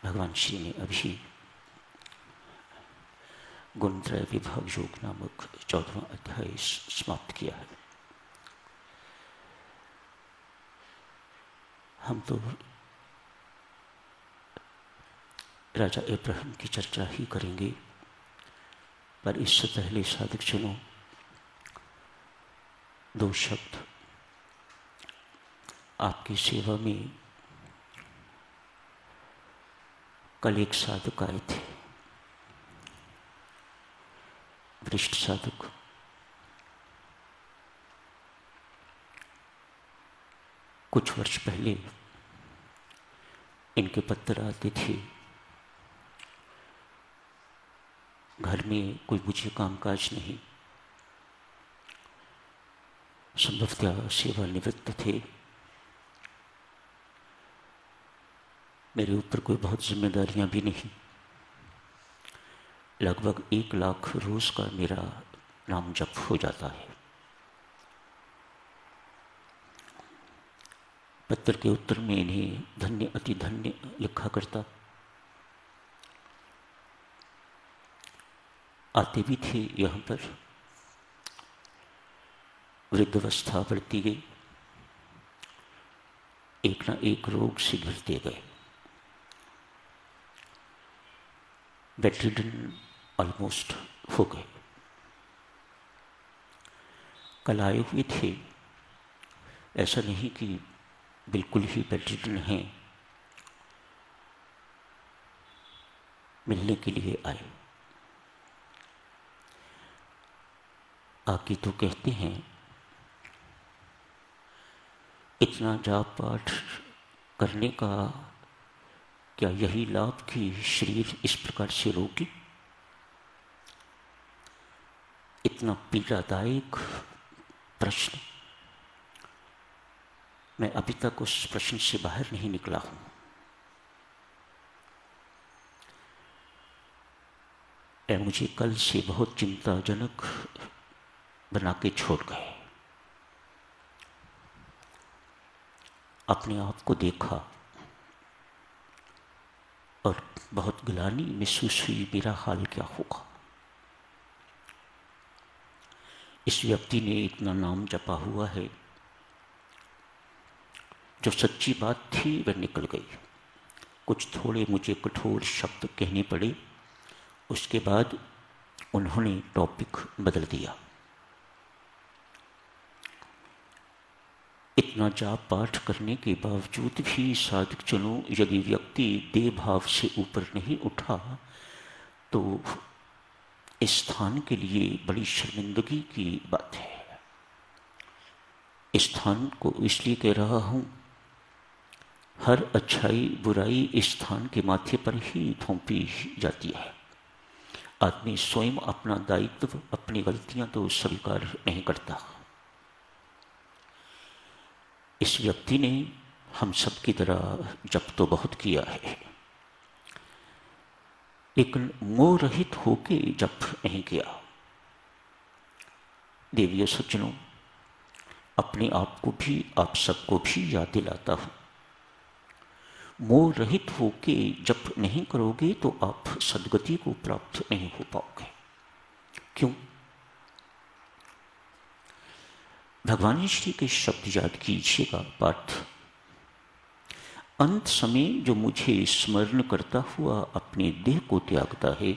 भगवान श्री ने अभी गुणत्रय विभाग योग नामक 14वां अध्याय समाप्त किया है। हम तो राजा इब्राहिम की चर्चा ही करेंगे, पर इससे पहले साधक जनों दो शब्द आपकी सेवा में। कल एक साधक आए थे, वरिष्ठ साधक। कुछ वर्ष पहले इनके पत्र आते थे, घर में कोई मुझे कामकाज नहीं, संभवतः सेवानिवृत्त थे, मेरे ऊपर कोई बहुत जिम्मेदारियां भी नहीं। लगभग 1 लाख रोज का मेरा नाम जप हो जाता है। पत्र के उत्तर में इन्हें धन्य अति धन्य लिखा करता। आते भी थे यहाँ पर, वृद्धावस्था बढ़ती गई, एक ना एक रोग से घिरते गए। बेडरिडन ऑलमोस्ट हो गए। कल आए हुए थे, ऐसा नहीं कि बिल्कुल ही बेडरिडन हैं, मिलने के लिए आए। आके तो कहते हैं, इतना जाप पाठ करने का क्या यही लाभ कि शरीर इस प्रकार से रोगी? इतना पीड़ादायक प्रश्न। मैं अभी तक उस प्रश्न से बाहर नहीं निकला हूं। मुझे कल से बहुत चिंताजनक बना के छोड़ गए। अपने आप को देखा और बहुत ग्लानि महसूस हुई, मेरा हाल क्या होगा। इस व्यक्ति ने इतना नाम जपा हुआ है, जो सच्ची बात थी वह निकल गई। कुछ थोड़े मुझे कठोर शब्द कहने पड़े, उसके बाद उन्होंने टॉपिक बदल दिया। इतना जाप पाठ करने के बावजूद भी साधक जनों, यदि व्यक्ति देह भाव से ऊपर नहीं उठा तो इस स्थान के लिए बड़ी शर्मिंदगी की बात है। इस स्थान को इसलिए कह रहा हूं, हर अच्छाई बुराई इस स्थान के माथे पर ही थोपी जाती है। आदमी स्वयं अपना दायित्व, अपनी गलतियां तो स्वीकार नहीं करता। इस व्यक्ति ने हम सब की तरह जप तो बहुत किया है, लेकिन मोह रहित होके जप नहीं किया। देवियों सज्जनों, अपने आप को भी, आप सबको भी याद दिलाता हूं, मोह रहित होके जप नहीं करोगे तो आप सद्गति को प्राप्त नहीं हो पाओगे। क्यों? भगवान श्री के शब्द याद कीजिएगा। पाठ, अंत समय जो मुझे स्मरण करता हुआ अपने देह को त्यागता है,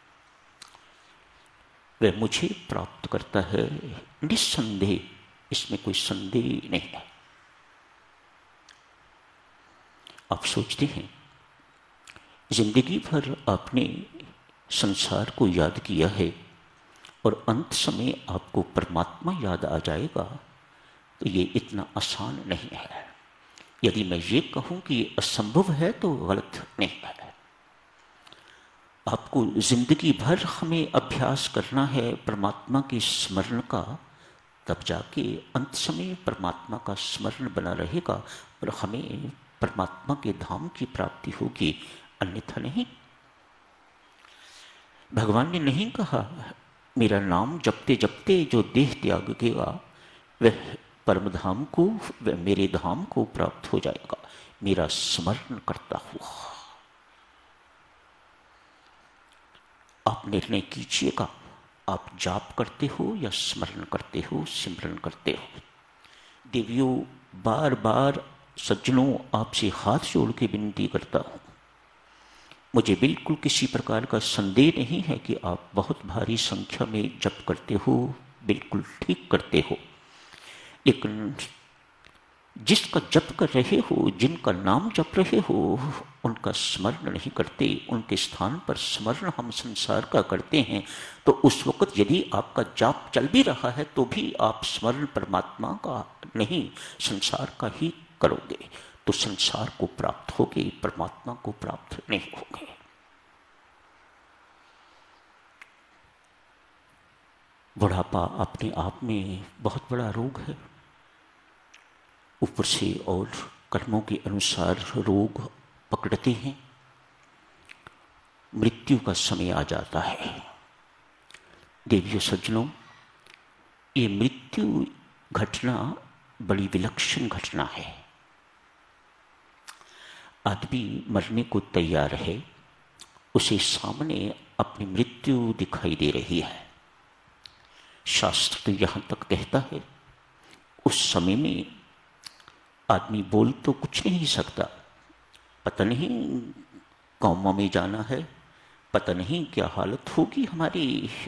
वह मुझे प्राप्त करता है निस्संदेह। इसमें कोई संदेह नहीं है। आप सोचते हैं, जिंदगी भर आपने संसार को याद किया है और अंत समय आपको परमात्मा याद आ जाएगा, तो ये इतना आसान नहीं है। यदि मैं ये कहूं कि ये असंभव है तो गलत नहीं है। आपको जिंदगी भर हमें अभ्यास करना है परमात्मा के स्मरण का, तब जाके अंत समय परमात्मा का स्मरण बना रहेगा और हमें परमात्मा के धाम की प्राप्ति होगी, अन्यथा नहीं। भगवान ने नहीं कहा मेरा नाम जपते जपते जो देह त्यागेगा वह परम धाम को, वह मेरे धाम को प्राप्त हो जाएगा। मेरा स्मरण करता हुआ आप निर्णय कीजिएगा, आप जाप करते हो या स्मरण करते हो, सिमरन करते हो। देवियों, बार बार सज्जनों, आपसे हाथ जोड़ के विनती करता हूं, मुझे बिल्कुल किसी प्रकार का संदेह नहीं है कि आप बहुत भारी संख्या में जप करते हो, बिल्कुल ठीक करते हो, लेकिन जिसका जप कर रहे हो, जिनका नाम जप रहे हो, उनका स्मरण नहीं करते, उनके स्थान पर स्मरण हम संसार का करते हैं, तो उस वक्त यदि आपका जाप चल भी रहा है तो भी आप स्मरण परमात्मा का नहीं, संसार का ही करोगे, तो संसार को प्राप्त होगे, परमात्मा को प्राप्त नहीं होगे। बुढ़ापा अपने आप में बहुत बड़ा रोग है, ऊपर से और कर्मों के अनुसार रोग पकड़ते हैं, मृत्यु का समय आ जाता है। देवियों सज्जनों, ये मृत्यु घटना बड़ी विलक्षण घटना है। आदमी मरने को तैयार है, उसे सामने अपनी मृत्यु दिखाई दे रही है। शास्त्र तो यहां तक कहता है, उस समय में आदमी बोल तो कुछ नहीं सकता, पता नहीं कौमा में जाना है, पता नहीं क्या हालत होगी हमारी,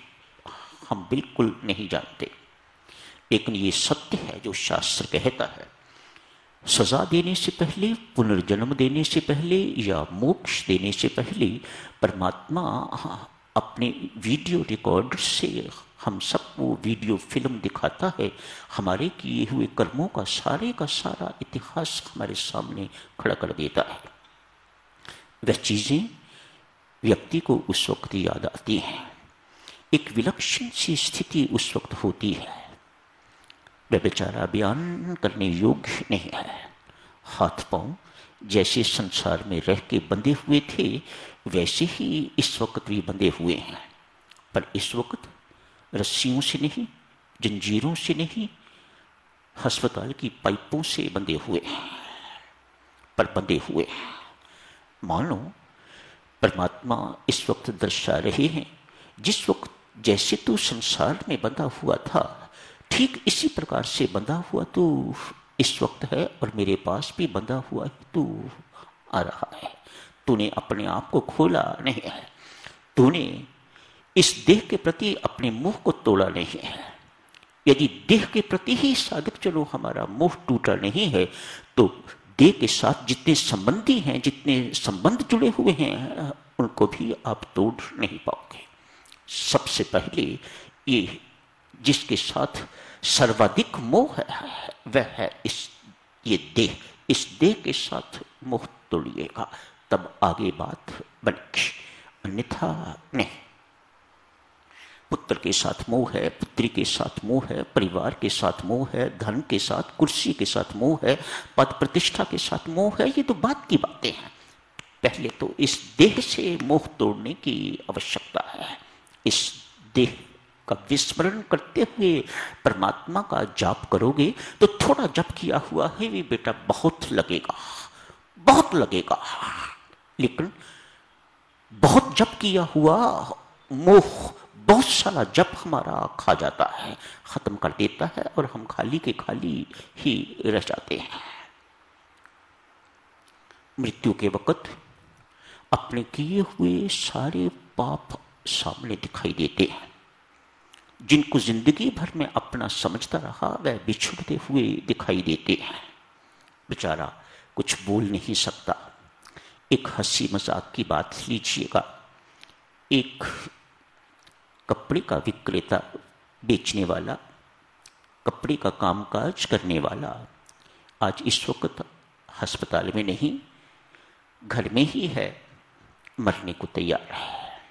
हम बिल्कुल नहीं जानते। लेकिन ये सत्य है जो शास्त्र कहता है, सजा देने से पहले, पुनर्जन्म देने से पहले या मोक्ष देने से पहले परमात्मा अपने वीडियो रिकॉर्डर से हम सबको वीडियो फिल्म दिखाता है, हमारे किए हुए कर्मों का सारा इतिहास हमारे सामने खड़ा कर देता है। वह चीजें व्यक्ति को उस वक्त याद आती हैं, एक विलक्षण सी स्थिति उस वक्त होती है, वह बेचारा बयान करने योग्य नहीं है। हाथ पांव जैसे संसार में रह के बंधे हुए थे, वैसे ही इस वक्त भी बंधे हुए हैं, पर इस वक्त रस्सियों से नहीं, जंजीरों से नहीं, अस्पताल की पाइपों से बंधे हुए हैं, पर बंधे हुए हैं। मानो परमात्मा इस वक्त दर्शा रहे हैं, जिस वक्त जैसे तू संसार में बंधा हुआ था, ठीक इसी प्रकार से बंधा हुआ तू इस वक्त है, और मेरे पास भी बंधा हुआ तू आ रहा है। तूने अपने आप को खोला नहीं है, तूने इस देह के प्रति अपने मुंह को तोड़ा नहीं है। यदि देह के प्रति ही साधक चलो हमारा मुंह टूटा नहीं है, तो देह के साथ जितने संबंधी हैं, जितने संबंध जुड़े हुए हैं, उनको भी आप तोड़ नहीं पाओगे। सबसे पहले ये जिसके साथ सर्वाधिक मोह है वह है ये देह। इस देह के साथ मोह तोड़िएगा, तब आगे बात बनेगी, अन्यथा नहीं। पुत्र के साथ मोह है, पुत्री के साथ मोह है, परिवार के साथ मोह है, धन के साथ, कुर्सी के साथ मोह है, पद प्रतिष्ठा के साथ मोह है, ये तो बात की बातें हैं। पहले तो इस देह से मोह तोड़ने की आवश्यकता है। इस देह का विस्मरण करते हुए परमात्मा का जाप करोगे तो थोड़ा जप किया हुआ है भी बेटा बहुत लगेगा, बहुत लगेगा, लेकिन बहुत जप किया हुआ मोह बहुत सारा जप हमारा खा जाता है, खत्म कर देता है, और हम खाली के खाली ही रह जाते हैं। मृत्यु के वक्त अपने किए हुए सारे पाप सामने दिखाई देते हैं। जिनको जिंदगी भर में अपना समझता रहा वह बिछुड़ते हुए दिखाई देते हैं। बेचारा कुछ बोल नहीं सकता। एक हंसी मजाक की बात लीजिएगा, एक कपड़े का विक्रेता, बेचने वाला, कपड़े का कामकाज करने वाला आज इस वक्त अस्पताल में नहीं, घर में ही है, मरने को तैयार है।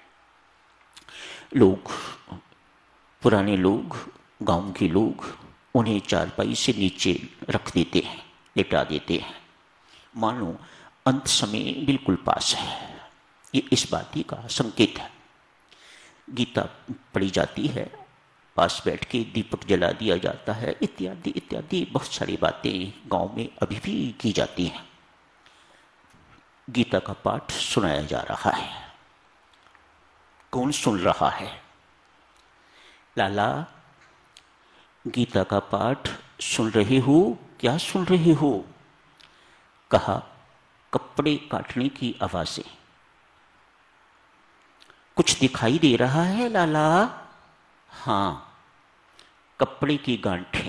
लोग, पुराने लोग, गांव के लोग उन्हें चारपाई से नीचे रख देते हैं, लिटा देते हैं, मानो अंत समय बिल्कुल पास है। ये इस बात ही का संकेत है। गीता पढ़ी जाती है, पास बैठ के दीपक जला दिया जाता है, इत्यादि इत्यादि बहुत सारी बातें गांव में अभी भी की जाती हैं। गीता का पाठ सुनाया जा रहा है। कौन सुन रहा है? लाला, गीता का पाठ सुन रहे हो? क्या सुन रहे हो? कहा, कपड़े काटने की आवाजें। कुछ दिखाई दे रहा है लाला? हां, कपड़े की गांठें।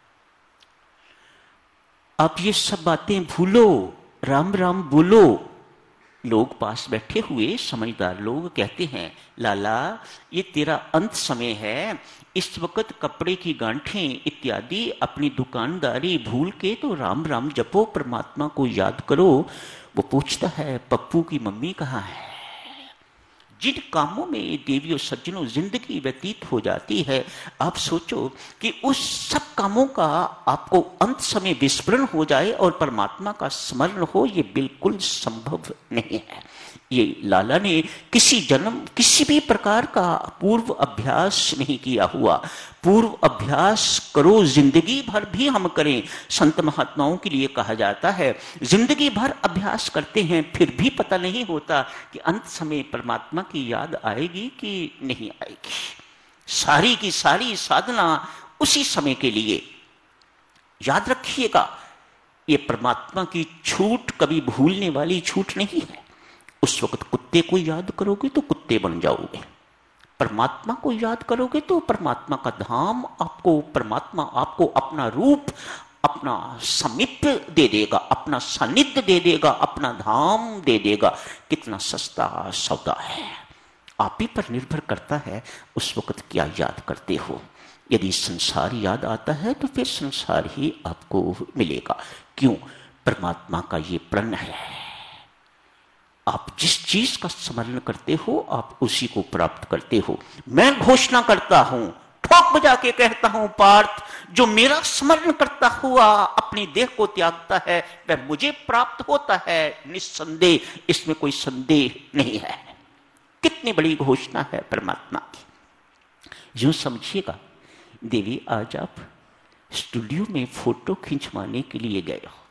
आप ये सब बातें भूलो, राम राम बोलो। लोग पास बैठे हुए समझदार लोग कहते हैं, लाला ये तेरा अंत समय है, इस वक्त कपड़े की गांठें इत्यादि अपनी दुकानदारी भूल के तो राम राम जपो, परमात्मा को याद करो। वो पूछता है, पप्पू की मम्मी कहाँ है? जिन कामों में देवियों सज्जनों जिंदगी व्यतीत हो जाती है, आप सोचो कि उस सब कामों का आपको अंत समय विस्मरण हो जाए और परमात्मा का स्मरण हो, ये बिल्कुल संभव नहीं है। ये लाला ने किसी जन्म किसी भी प्रकार का पूर्व अभ्यास नहीं किया हुआ। पूर्व अभ्यास करो, जिंदगी भर भी हम करें। संत महात्माओं के लिए कहा जाता है, जिंदगी भर अभ्यास करते हैं फिर भी पता नहीं होता कि अंत समय परमात्मा की याद आएगी कि नहीं आएगी। सारी की सारी साधना उसी समय के लिए। याद रखिएगा, ये परमात्मा की छूट कभी भूलने वाली छूट नहीं है। उस वक्त कुत्ते को याद करोगे तो कुत्ते बन जाओगे, परमात्मा को याद करोगे तो परमात्मा का धाम आपको, परमात्मा आपको अपना रूप, अपना समीप्य दे देगा, अपना सानिध्य दे देगा, अपना धाम दे देगा। कितना सस्ता सौदा है। आप ही पर निर्भर करता है उस वक्त क्या याद करते हो। यदि संसार याद आता है तो फिर संसार ही आपको मिलेगा। क्यों? परमात्मा का ये प्रण है। आप जिस चीज का स्मरण करते हो आप उसी को प्राप्त करते हो। मैं घोषणा करता हूं, ठोक बजा के कहता हूं, पार्थ, जो मेरा स्मरण करता हुआ अपनी देह को त्यागता है वह मुझे प्राप्त होता है, निस्संदेह। इसमें कोई संदेह नहीं है। कितनी बड़ी घोषणा है परमात्मा की। यूं समझिएगा, देवी आज आप स्टूडियो में फोटो खिंचवाने के लिए गए हो।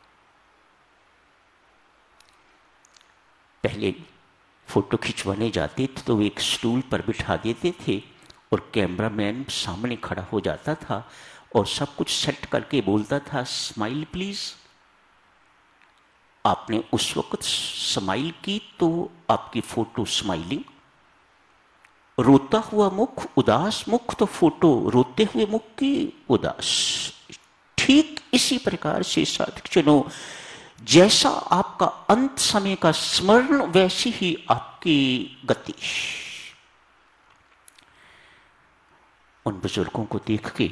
पहले फोटो खिंचवाने जाते थे तो एक स्टूल पर बिठा देते थे और कैमरामैन सामने खड़ा हो जाता था और सब कुछ सेट करके बोलता था, स्माइल प्लीज। आपने उस वक्त स्माइल की तो आपकी फोटो स्माइलिंग, रोता हुआ मुख, उदास मुख तो फोटो रोते हुए मुख की उदास। ठीक इसी प्रकार से साधकजनों, जैसा आपका अंत समय का स्मरण वैसी ही आपकी गति। उन बुजुर्गों को देख के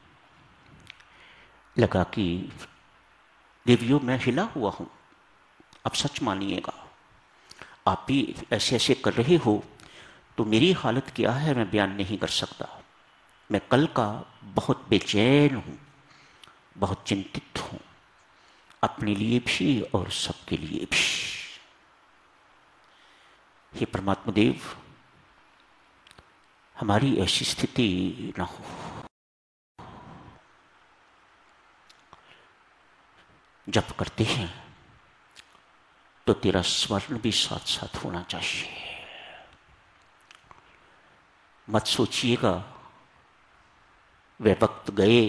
लगा कि देवियों मैं हिला हुआ हूं। अब सच मानिएगा, आप भी ऐसे ऐसे कर रहे हो तो मेरी हालत क्या है मैं बयान नहीं कर सकता। मैं कल का बहुत बेचैन हूं, बहुत चिंतित हूं, अपने लिए भी और सबके लिए भी। हे परमात्मा देव, हमारी ऐसी स्थिति ना हो। जप करते हैं तो तेरा स्मरण भी साथ साथ होना चाहिए। मत सोचिएगा वे वक्त गए,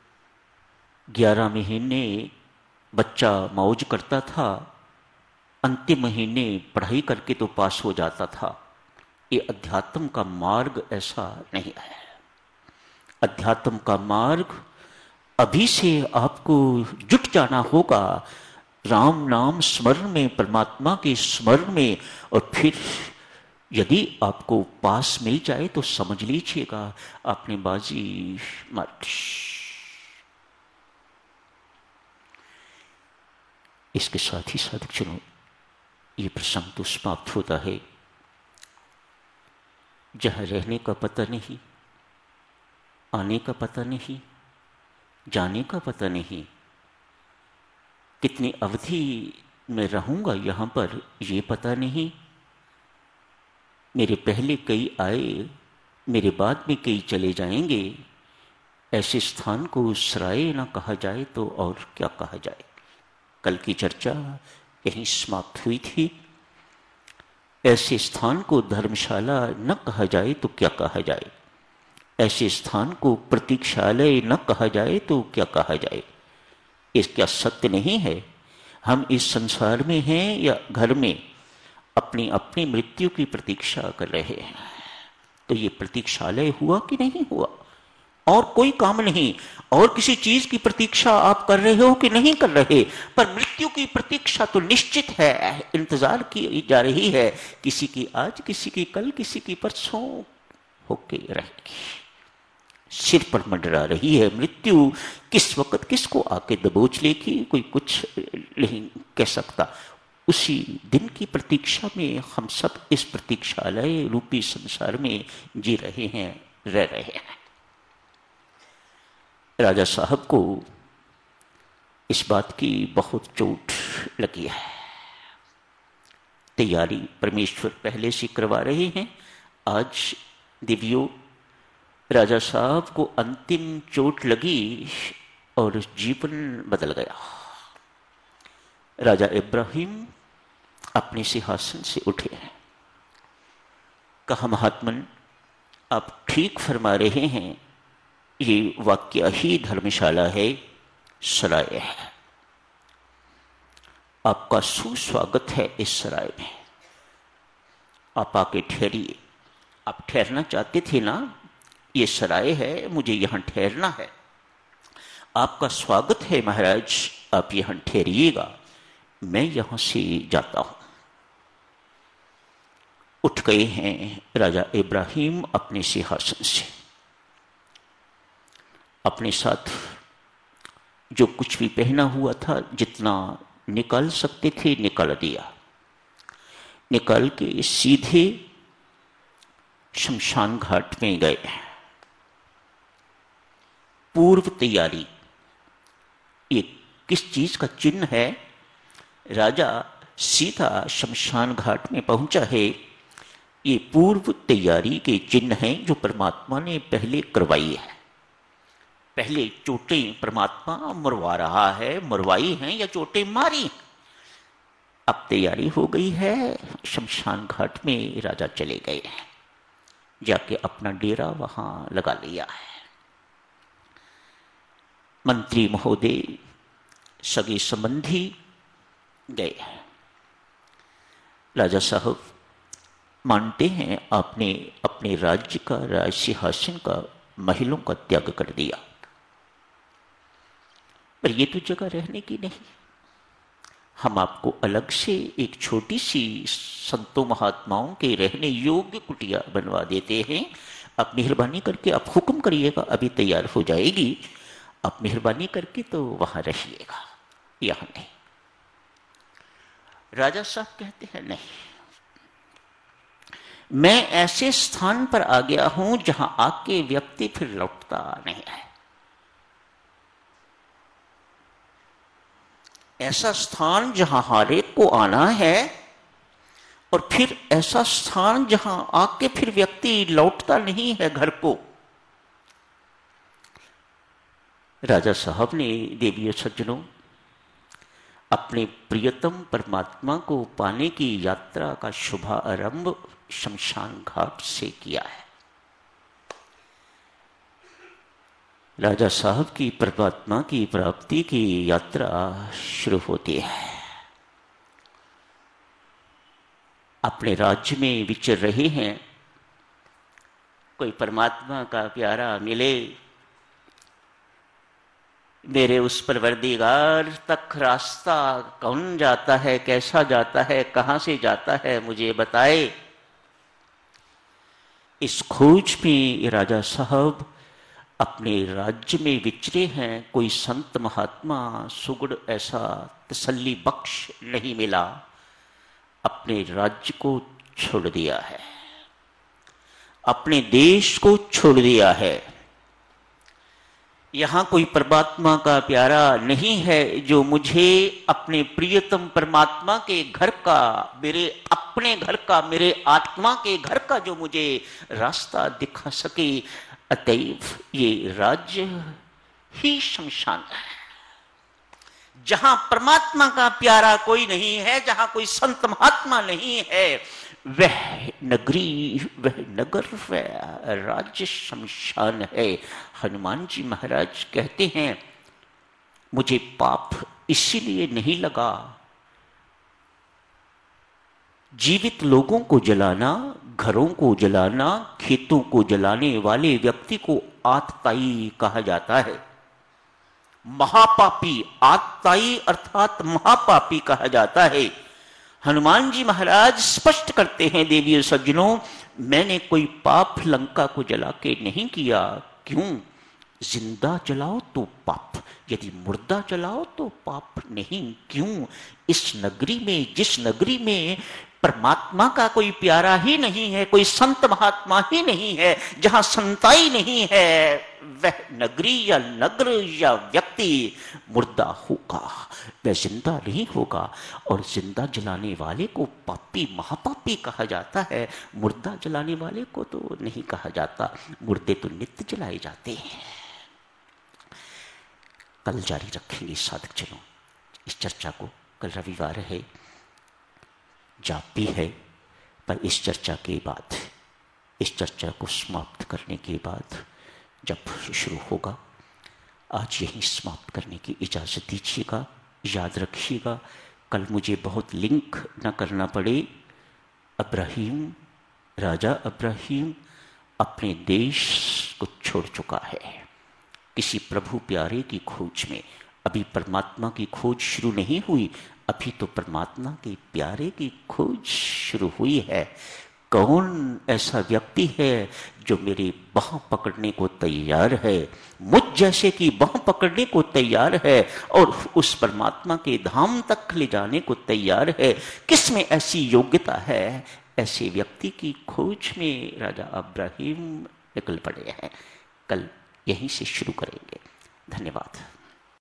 11 महीने बच्चा मौज करता था, अंतिम महीने पढ़ाई करके तो पास हो जाता था। ये अध्यात्म का मार्ग ऐसा नहीं है। अध्यात्म का मार्ग अभी से आपको जुट जाना होगा राम नाम स्मरण में, परमात्मा के स्मरण में। और फिर यदि आपको पास मिल जाए तो समझ लीजिएगा आपने बाजी मार ली। इसके साथ ही साथ चलो ये प्रसंग तो समाप्त होता है। जहां रहने का पता नहीं, आने का पता नहीं, जाने का पता नहीं, कितनी अवधि में रहूंगा यहां पर ये पता नहीं। मेरे पहले कई आए, मेरे बाद में कई चले जाएंगे। ऐसे स्थान को सराय ना कहा जाए तो और क्या कहा जाए। कल की चर्चा यहीं समाप्त हुई थी। ऐसे स्थान को धर्मशाला न कहा जाए तो क्या कहा जाए, ऐसे स्थान को प्रतीक्षालय न कहा जाए तो क्या कहा जाए। इस क्या सत्य नहीं है? हम इस संसार में हैं या घर में अपनी अपनी मृत्यु की प्रतीक्षा कर रहे हैं। तो ये प्रतीक्षालय हुआ कि नहीं हुआ? और कोई काम नहीं, और किसी चीज की प्रतीक्षा आप कर रहे हो कि नहीं कर रहे, पर मृत्यु की प्रतीक्षा तो निश्चित है, इंतजार की जा रही है। किसी की आज, किसी की कल, किसी की परसों होके रहेगी। सिर पर मंडरा रही है मृत्यु, किस वक्त किसको आके दबोच लेगी कोई कुछ नहीं कह सकता। उसी दिन की प्रतीक्षा में हम सब इस प्रतीक्षालय रूपी संसार में जी रहे हैं, रह रहे हैं। राजा साहब को इस बात की बहुत चोट लगी है। तैयारी परमेश्वर पहले से करवा रहे हैं। आज दिव्यो राजा साहब को अंतिम चोट लगी और जीवन बदल गया। राजा इब्राहिम अपने सिंहासन से उठे हैं। कहा, महात्मन आप ठीक फरमा रहे हैं, ये वाक्य ही धर्मशाला है, सराय है। आपका सुस्वागत है इस सराय में। आप आके ठहरिए। आप ठहरना चाहते थे ना, ये सराय है, मुझे यहां ठहरना है। आपका स्वागत है महाराज, आप यहां ठहरिएगा, मैं यहां से जाता हूं। उठ गए हैं राजा इब्राहिम अपने सिंहासन से। अपने साथ जो कुछ भी पहना हुआ था, जितना निकाल सकते थे निकाल दिया। निकाल के सीधे शमशान घाट में गए। पूर्व तैयारी, ये किस चीज का चिन्ह है? राजा सीधा शमशान घाट में पहुंचा है, ये पूर्व तैयारी के चिन्ह हैं जो परमात्मा ने पहले करवाई है। पहले चोटें परमात्मा मरवा रहा है, मरवाई हैं या चोटें मारी। अब तैयारी हो गई है, शमशान घाट में राजा चले गए हैं, जाके अपना डेरा वहां लगा लिया है। मंत्री महोदय, सगे संबंधी गए हैं। राजा साहब मानते हैं आपने अपने राज्य का, राज सिंहासन का, महलों का त्याग कर दिया, पर ये तो जगह रहने की नहीं। हम आपको अलग से एक छोटी सी संतों महात्माओं के रहने योग्य कुटिया बनवा देते हैं। आप मेहरबानी करके आप हुक्म करिएगा, अभी तैयार हो जाएगी, आप मेहरबानी करके तो वहां रहिएगा, यहां नहीं। राजा साहब कहते हैं, नहीं, मैं ऐसे स्थान पर आ गया हूं जहां आके व्यक्ति फिर लौटता नहीं है। ऐसा स्थान जहां हर एक को आना है, और फिर ऐसा स्थान जहां आके फिर व्यक्ति लौटता नहीं है घर को। राजा साहब ने, देवी सज्जनों, अपने प्रियतम परमात्मा को पाने की यात्रा का शुभारंभ शमशान घाट से किया है। राजा साहब की परमात्मा की प्राप्ति की यात्रा शुरू होती है। अपने राज्य में विचर रहे हैं, कोई परमात्मा का प्यारा मिले, मेरे उस परवरदिगार तक रास्ता कौन जाता है, कैसा जाता है, कहां से जाता है, मुझे बताए। इस खोज में राजा साहब अपने राज्य में विचरे हैं। कोई संत महात्मा सुगढ़ ऐसा तसल्ली बख्श नहीं मिला, अपने राज्य को छोड़ दिया है, अपने देश को छोड़ दिया है। यहां कोई परमात्मा का प्यारा नहीं है जो मुझे अपने प्रियतम परमात्मा के घर का, मेरे अपने घर का, मेरे आत्मा के घर का जो मुझे रास्ता दिखा सके। अतएव ये राज्य ही शमशान है। जहां परमात्मा का प्यारा कोई नहीं है, जहां कोई संत महात्मा नहीं है, वह नगरी, वह नगर, वह राज्य शमशान है। हनुमान जी महाराज कहते हैं, मुझे पाप इसीलिए नहीं लगा, जीवित लोगों को जलाना, घरों को जलाना, खेतों को जलाने वाले व्यक्ति को आतताई कहा जाता है। महापापी, आतताई अर्थात महापापी कहा जाता है। हनुमान जी महाराज स्पष्ट करते हैं, देवी और सज्जनों, मैंने कोई पाप लंका को जला के नहीं किया। क्यों? जिंदा जलाओ तो पाप, यदि मुर्दा जलाओ तो पाप नहीं। क्यों? इस नगरी में, जिस नगरी में परमात्मा का कोई प्यारा ही नहीं है, कोई संत महात्मा ही नहीं है, जहां संताई नहीं है, वह नगरी या नगर या व्यक्ति मुर्दा होगा, वह जिंदा नहीं होगा। और जिंदा जलाने वाले को पापी, महापापी कहा जाता है, मुर्दा जलाने वाले को तो नहीं कहा जाता। मुर्दे तो नित्य जलाए जाते हैं। कल जारी रखेंगे साधक जनों इस चर्चा को। कल रविवार है, जाप भी है, पर इस चर्चा के बाद, इस चर्चा को समाप्त करने के बाद जब शुरू होगा, आज यहीं समाप्त करने की इजाज़त दीजिएगा। याद रखिएगा, कल मुझे बहुत लिंक न करना पड़े। अब्राहीम, राजा अब्राहीम अपने देश को छोड़ चुका है किसी प्रभु प्यारे की खोज में। अभी परमात्मा की खोज शुरू नहीं हुई, अभी तो परमात्मा के प्यारे की खोज शुरू हुई है। कौन ऐसा व्यक्ति है जो मेरी बाह पकड़ने को तैयार है, मुझ जैसे की बाह पकड़ने को तैयार है और उस परमात्मा के धाम तक ले जाने को तैयार है? किस में ऐसी योग्यता है? ऐसे व्यक्ति की खोज में राजा अब्राहीम निकल पड़े हैं। कल यहीं से शुरू करेंगे। धन्यवाद।